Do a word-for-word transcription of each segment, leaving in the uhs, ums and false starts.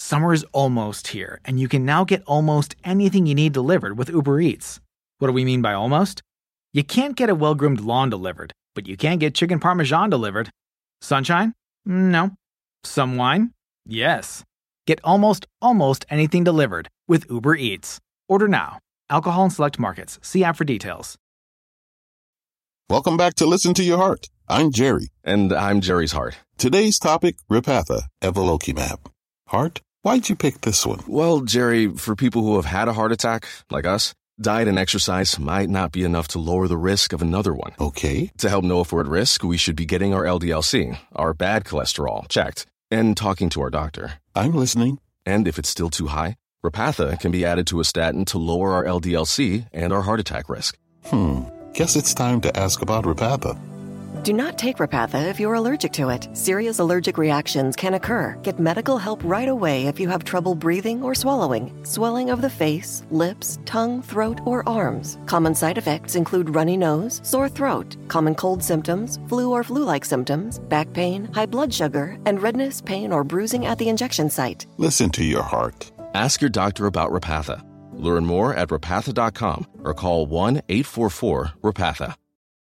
Summer is almost here, and you can now get almost anything you need delivered with Uber Eats. What do we mean by almost? You can't get a well-groomed lawn delivered, but you can get chicken parmesan delivered. Sunshine? No. Some wine? Yes. Get almost, almost anything delivered with Uber Eats. Order now. Alcohol in select markets. See app for details. Welcome back to Listen to Your Heart. I'm Jerry. And I'm Jerry's heart. Today's topic, Repatha, evolocumab. Heart? Why'd you pick this one? Well, Jerry, for people who have had a heart attack, like us, diet and exercise might not be enough to lower the risk of another one. Okay. To help know if we're at risk, we should be getting our L D L C, our bad cholesterol, checked, and talking to our doctor. I'm listening. And if it's still too high, Repatha can be added to a statin to lower our L D L C and our heart attack risk. Hmm. Guess it's time to ask about Repatha. Do not take Repatha if you're allergic to it. Serious allergic reactions can occur. Get medical help right away if you have trouble breathing or swallowing, swelling of the face, lips, tongue, throat, or arms. Common side effects include runny nose, sore throat, common cold symptoms, flu or flu-like symptoms, back pain, high blood sugar, and redness, pain, or bruising at the injection site. Listen to your heart. Ask your doctor about Repatha. Learn more at repatha dot com or call one eight four four repatha.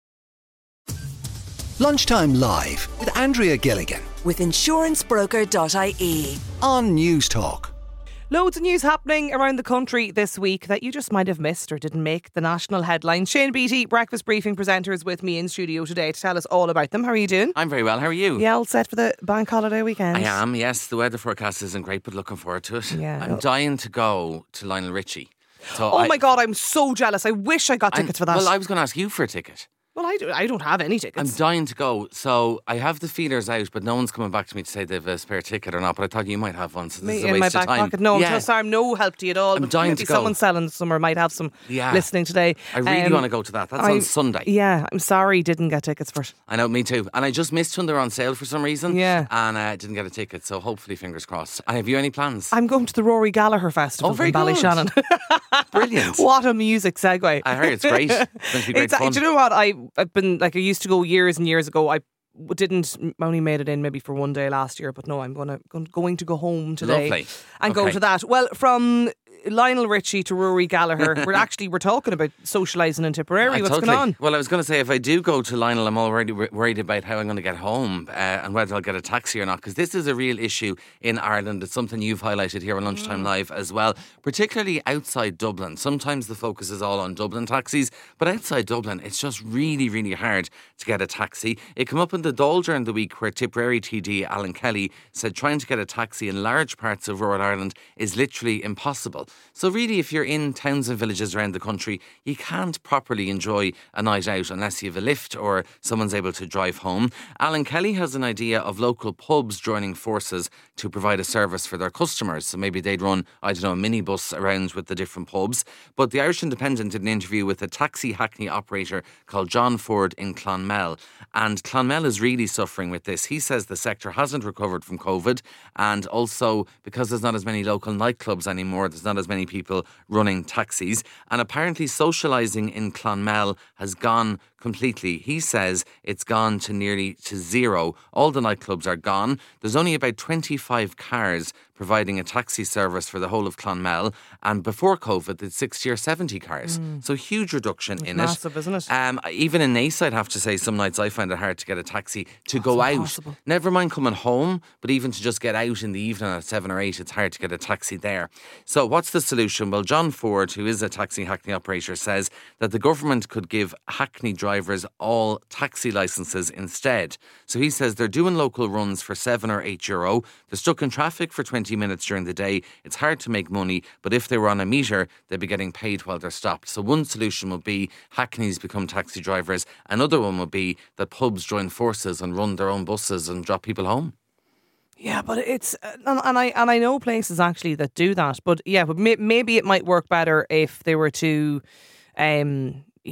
Lunchtime Live with Andrea Gilligan with insurance broker dot I E on News Talk. Loads of news happening around the country this week that you just might have missed or didn't make the national headlines. Shane Beattie, Breakfast Briefing presenter, is with me in studio today to tell us all about them. How are you doing? I'm very well. How are you? Yeah, all set for the bank holiday weekend? I am, yes. The weather forecast isn't great, but looking forward to it. Yeah. I'm dying to go to Lionel Richie. So oh I, my God, I'm so jealous. I wish I got I'm, tickets for that. Well, I was going to ask you for a ticket. Well, I, do, I don't have any tickets. I'm dying to go. So I have the feelers out, but no one's coming back to me to say they've a spare ticket or not. But I thought you might have one, so this Me is a in waste my of back time. pocket. No, yeah. I'm so sorry. I'm no help to you at all. I'm but dying maybe to go. someone selling somewhere might have some yeah. listening today. I really um, want to go to that. That's I, on Sunday. Yeah, I'm sorry didn't get tickets for it. I know, me too. And I just missed when they were on sale for some reason. Yeah. And I uh, didn't get a ticket, so hopefully, fingers crossed. And have you any plans? I'm going to the Rory Gallagher Festival Oh, very in Ballyshannon. Brilliant. What a music segue. I heard it's great. It's going to be great It's, fun. do you know what? I, I've been, like, I used to go years and years ago. I didn't, only made it in maybe for one day last year, but no, I'm gonna, going to go home today. Lovely. And Okay. go to that. Well, from Lionel Richie to Rory Gallagher, we're actually, we're talking about socialising in Tipperary. I What's totally. going on? Well, I was going to say, if I do go to Lionel, I'm already w- worried about how I'm going to get home uh, and whether I'll get a taxi or not, because this is a real issue in Ireland. It's something you've highlighted here on Lunchtime Mm. Live as well, particularly outside Dublin. Sometimes the focus is all on Dublin taxis, but outside Dublin, it's just really, really hard to get a taxi. It came up in the Dáil during the week where Tipperary T D Alan Kelly said trying to get a taxi in large parts of rural Ireland is literally impossible. So really, if you're in towns and villages around the country, you can't properly enjoy a night out unless you have a lift or someone's able to drive home. Alan Kelly has an idea of local pubs joining forces to provide a service for their customers. So maybe they'd run, I don't know, a minibus around with the different pubs. But the Irish Independent did an interview with a taxi hackney operator called John Ford in Clonmel. And Clonmel is really suffering with this. He says the sector hasn't recovered from COVID, and also because there's not as many local nightclubs anymore, there's not as many people running taxis, and apparently socialising in Clonmel has gone completely. He says it's gone to nearly to zero. All the nightclubs are gone. There's only about twenty-five cars providing a taxi service for the whole of Clonmel, and before COVID there's sixty or seventy cars. Mm. So huge reduction It's in massive, it. isn't it? Um, even in Naas, I'd have to say some nights I find it hard to get a taxi to Oh, go it's out. impossible. Never mind coming home, but even to just get out in the evening at seven or eight, it's hard to get a taxi there. So what's the solution? Well, John Ford, who is a taxi hackney operator, says that the government could give hackney drivers all taxi licences instead. So he says they're doing local runs for seven or eight euro. They're stuck in traffic for twenty minutes during the day. It's hard to make money, but if they were on a meter, they'd be getting paid while they're stopped. So one solution would be hackneys become taxi drivers. Another one would be that pubs join forces and run their own buses and drop people home. Yeah, but it's uh, and, and I and I know places actually that do that. But yeah, but may, maybe it might work better if they were to, um, you know,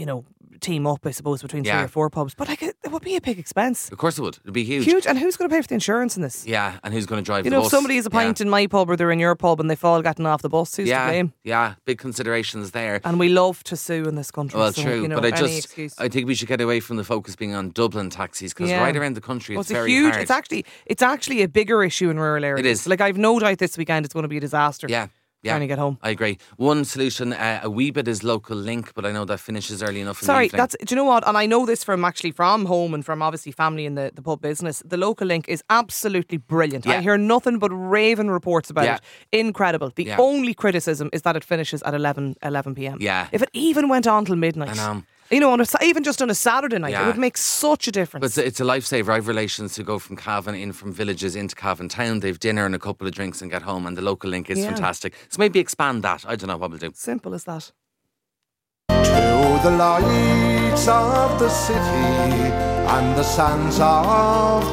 team up, I suppose, between Yeah. three or four pubs. But like, it, it would be a big expense. Of course it would. It'd be huge. Huge. And who's going to pay for the insurance in this? Yeah, and who's going to drive You the know, bus? if somebody has a pint yeah. in my pub or they're in your pub and they've all gotten off the bus, who's yeah, to blame? Yeah, big considerations there. And we love to sue in this country. Well, so, true, you know, but I any just, excuse. I think we should get away from the focus being on Dublin taxis because Yeah. right around the country Well, it's, it's a very huge. hard. It's actually, it's actually a bigger issue in rural areas. It is. Like, I've no doubt this weekend it's going to be a disaster. yeah. Yeah, Trying to get home. I agree. One solution, uh, a wee bit is local link, but I know that finishes early enough in Sorry, the evening. that's, do you know what? And I know this from actually from home and from obviously family in the, the pub business. The local link is absolutely brilliant. Yeah. I hear nothing but raving reports about Yeah. it. Incredible. The Yeah. only criticism is that it finishes at eleven p.m. Yeah. If it even went on till midnight. I know. You know, on a, even just on a Saturday night, Yeah. it would make such a difference. But it's a, it's a lifesaver. I have relations who go from Cavan in from villages into Cavan town. They've dinner and a couple of drinks and get home, and the local link is Yeah. fantastic. So maybe expand that. I don't know what we'll do. Simple as that. To the lights of the city and the sands of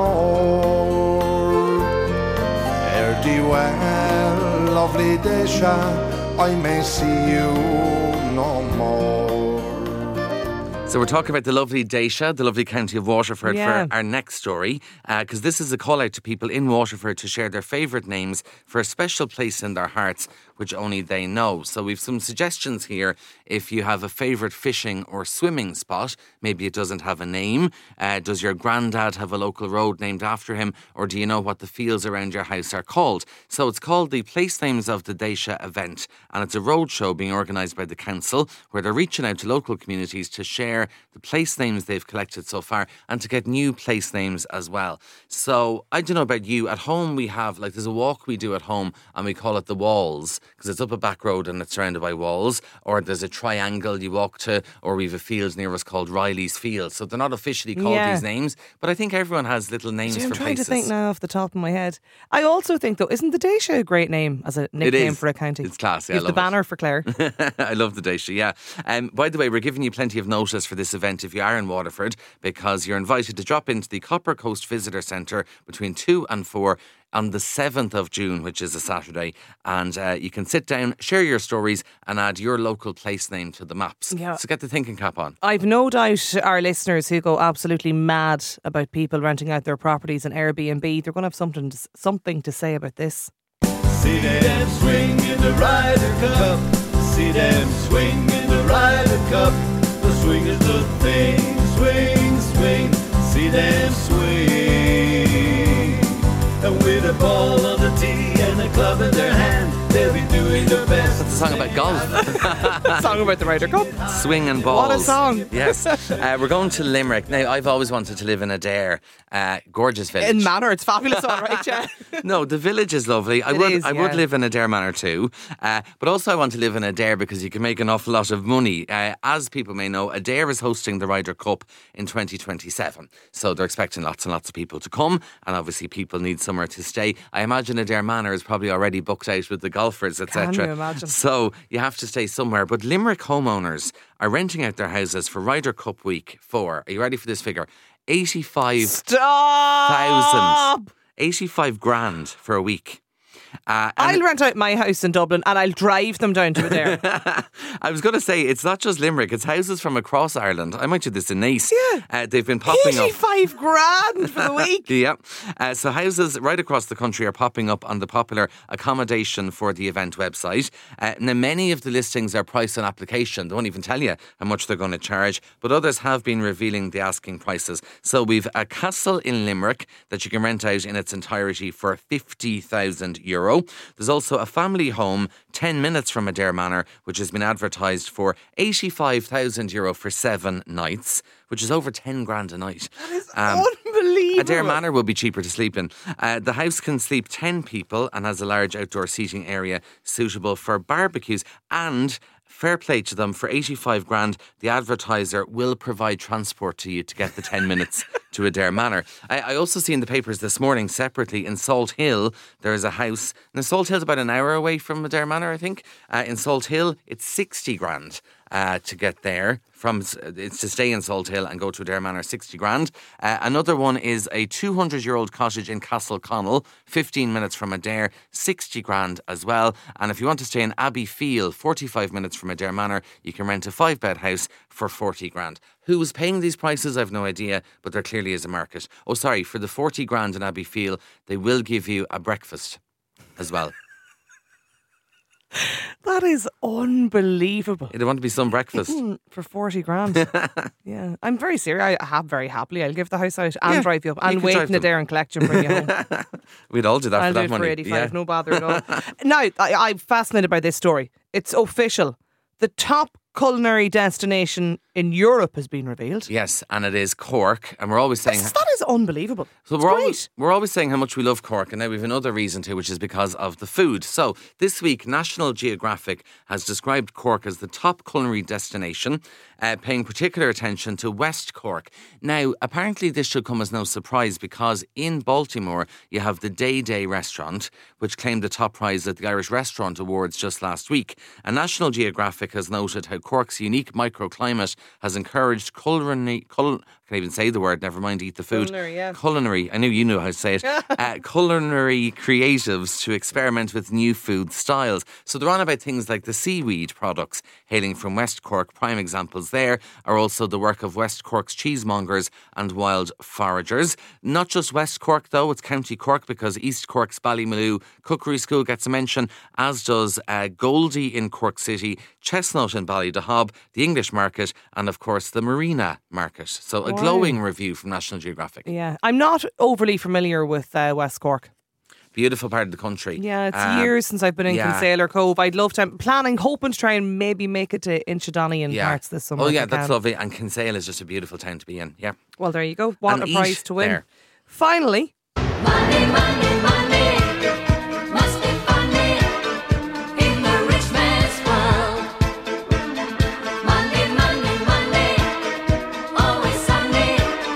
Tramore. Fare thee well, lovely Desha, I may see you no more. So we're talking about the lovely Daisha, the lovely county of Waterford, Yeah. for our next story, because this is a call out to people in Waterford to share their favourite names for a special place in their hearts, which only they know. So we've some suggestions here. If you have a favourite fishing or swimming spot, maybe it doesn't have a name. Uh, does your granddad have a local road named after him, or do you know what the fields around your house are called? So it's called the Place Names of the Daisha event, and it's a roadshow being organised by the council where they're reaching out to local communities to share the place names they've collected so far and to get new place names as well. So I don't know about you. At home we have, like, there's a walk we do at home and we call it the Walls because it's up a back road and it's surrounded by walls. Or there's a triangle you walk to, or we have a field near us called Riley's Field. So they're not officially called Yeah. these names, but I think everyone has little names See, for I'm trying places. to think now off the top of my head. I also think, though, isn't the Daisha a great name as a nickname is. for a county? It's class, yeah, You've I the love it. banner for Clare. I love the Daisha, yeah. Um, by the way, we're giving you plenty of notice for this event if you are in Waterford, because you're invited to drop into the Copper Coast Visitor Centre between two and four on the seventh of June, which is a Saturday. And uh, you can sit down, share your stories and add your local place name to the maps. Yeah. So get the thinking cap on. I've no doubt our listeners who go absolutely mad about people renting out their properties in Airbnb, they're going to have something to, something to say about this. See them swing in the Ryder Cup. See them swing in the Ryder Cup. The swing is the thing. Swing, swing. See them swing. And with a ball on the tee and a club in their hand, they'll be doing their best. That's a song about golf. A song about the Ryder Cup. Swing and balls. What a song. Yes. Uh, we're going to Limerick. Now, I've always wanted to live in Adair. Uh, gorgeous village. In Manor, it's fabulous, all right, yeah. No, the village is lovely. I It would is, I yeah. would live in Adair Manor too. Uh, but also I want to live in Adair because you can make an awful lot of money. Uh, as people may know, Adair is hosting the Ryder Cup in twenty twenty-seven. So they're expecting lots and lots of people to come, and obviously people need somewhere to stay. I imagine Adair Manor is probably already booked out with the golfers, et cetera. Can you imagine? So you have to stay somewhere. But Limerick homeowners are renting out their houses for Ryder Cup week for, are you ready for this figure? eighty-five Stop! thousand. eighty-five grand for a week. Uh, and I'll rent out my house in Dublin and I'll drive them down to Adair. I was going to say, it's not just Limerick, it's houses from across Ireland. I might do this in Nice. Yeah. Uh, they've been popping up. eighty-five grand for the week. Yeah. Uh, so houses right across the country are popping up on the popular accommodation for the event website. Uh, now, many of the listings are priced on application. They won't even tell you how much they're going to charge, but others have been revealing the asking prices. So we've a castle in Limerick that you can rent out in its entirety for fifty thousand euro. There's also a family home ten minutes from Adair Manor, which has been advertised for eighty-five thousand euro for seven nights, which is over ten grand a night. That is Um, unbelievable. Adair Manor will be cheaper to sleep in. Uh, the house can sleep ten people and has a large outdoor seating area suitable for barbecues. And fair play to them, for eighty-five grand, the advertiser will provide transport to you to get the ten minutes to Adair Manor. I, I also see in the papers this morning, separately, in Salt Hill, there is a house. Now, Salt Hill's about an hour away from Adair Manor, I think. Uh, in Salt Hill, it's sixty grand. Uh, to get there from it's to stay in Salt Hill and go to Adair Manor, sixty grand. Uh, another one is a two hundred year old cottage in Castleconnell, fifteen minutes from Adair, sixty grand as well. And if you want to stay in Abbeyfeel, forty-five minutes from Adair Manor, you can rent a five bed house for forty grand. Who's paying these prices? I've no idea, but there clearly is a market. Oh, sorry, for the forty grand in Abbeyfeel, they will give you a breakfast as well. That is unbelievable. There want to be some breakfast. For forty grand. Yeah. I'm very serious. I have very happily. I'll give the house out and Yeah, drive you up you and could wait drive in Adair and collect you and bring you home. We'd all do that I'll for do that it money. for eighty-five, Yeah. no bother at all. Now, I, I'm fascinated by this story. It's official. The top culinary destination in Europe has been revealed. Yes, and it is Cork, and we're always saying That's, that is unbelievable. So It's we're great. always, we're always saying how much we love Cork, and now we have another reason to, which is because of the food. So this week, National Geographic has described Cork as the top culinary destination, uh, paying particular attention to West Cork. Now, apparently this should come as no surprise because in Baltimore, you have the Day Day restaurant, which claimed the top prize at the Irish Restaurant Awards just last week. And National Geographic has noted how Cork's unique microclimate has encouraged culinary... Cul- I can't even say the word, never mind eat the food. Culinary, yeah. Culinary, I knew you knew how to say it. uh, culinary creatives to experiment with new food styles. So they're on about things like the seaweed products hailing from West Cork. Prime examples there are also the work of West Cork's cheesemongers and wild foragers. Not just West Cork though, it's County Cork because East Cork's Ballymaloe Cookery School gets a mention, as does uh, Goldie in Cork City, Chestnut in Ballydehob, the English Market, and of course the Marina Market. So a glowing review from National Geographic. Yeah. I'm not overly familiar with uh, West Cork. Beautiful part of the country. Yeah, it's Um, years since I've been in yeah. Kinsale Cove. I'd love to. I'm planning, hoping to try and maybe make it to Inchydoney Yeah. parts this summer. Oh if yeah, I that's can. lovely. And Kinsale is just a beautiful town to be in. Yeah. Well, there you go. What And a eat prize to win. there. Finally, Money, money, money must be funny in the rich man's world. Money, money, money, always sunny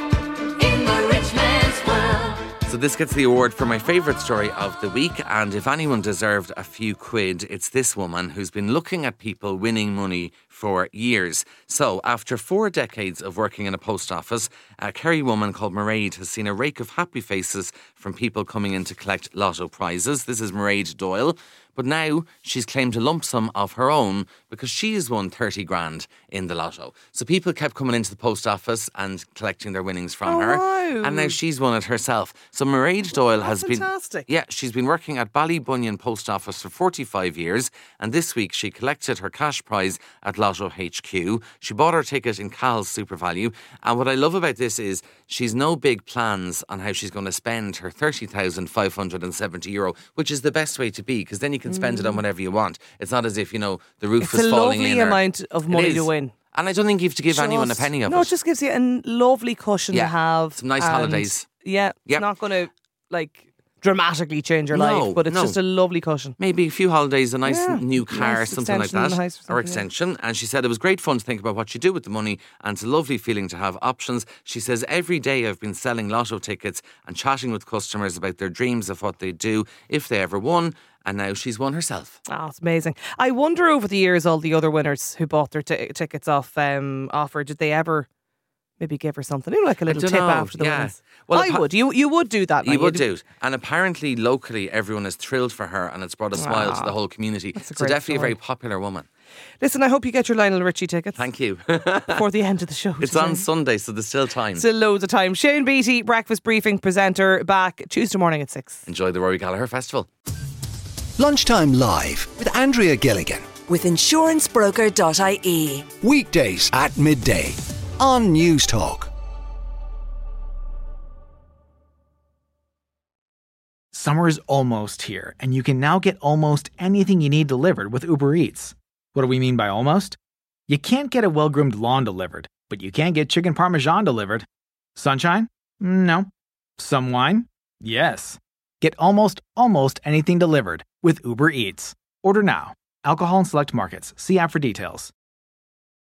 in the rich man's world. So this gets the award for my favourite story of the week, and if anyone deserved a few quid, it's this woman who's been looking at people winning money for years. So after four decades of working in a post office, a Kerry woman called Mairead has seen a rake of happy faces from people coming in to collect lotto prizes. This is Mairead Doyle. But now she's claimed a lump sum of her own because she has won thirty grand in the lotto. So people kept coming into the post office and collecting their winnings from Oh, her. wow. And now she's won it herself. So Mairead Doyle has been... fantastic. Yeah, she's been working at Ballybunion Post Office for forty-five years, and this week she collected her cash prize at Lotto H Q. She bought her ticket in Cal's SuperValue, and what I love about this is she's no big plans on how she's going to spend her thirty thousand five hundred seventy euro, which is the best way to be, because then you can spend it on whatever you want. It's not as if, you know, the roof it's is a falling lovely in. or- amount of It money to is. win. And I don't think you have to give anyone a Just- penny of no, it. it just gives you a lovely cushion Yeah, to have. some nice and, holidays. Yeah, Yep. it's not going to like dramatically change your No, life, but it's no. just a lovely cushion. Maybe a few holidays, a nice Yeah, new car, nice something like extension in that, the house or or something, yeah. extension. And she said it was great fun to think about what you do with the money, and it's a lovely feeling to have options. She says, every day I've been selling lotto tickets and chatting with customers about their dreams of what they do if they ever won. And now she's won herself. Oh, it's amazing. I wonder over the years, all the other winners who bought their t- tickets off um, offer, did they ever maybe give her something? You know, like a little don't tip know, after the yeah. winnings. Well, I appa- would. You you would do that. You like, would you'd- do. And apparently, locally, everyone is thrilled for her, and it's brought a smile to the whole community. a So great definitely a story. very popular woman. Listen, I hope you get your Lionel Richie tickets Thank you. before the end of the show. It's today. on Sunday, so there's still time. Still loads of time. Shane Beattie, breakfast briefing presenter, back Tuesday morning at six. Enjoy the Rory Gallagher Festival. Lunchtime Live with Andrea Gilligan. With insurance broker dot I E. Weekdays at midday on News Talk. Summer is almost here, and you can now get almost anything you need delivered with Uber Eats. What do we mean by almost? You can't get a well-groomed lawn delivered, but you can get chicken parmesan delivered. Sunshine? No. Some wine? Yes. Get almost, almost anything delivered with Uber Eats. Order now. Alcohol in select markets. See app for details.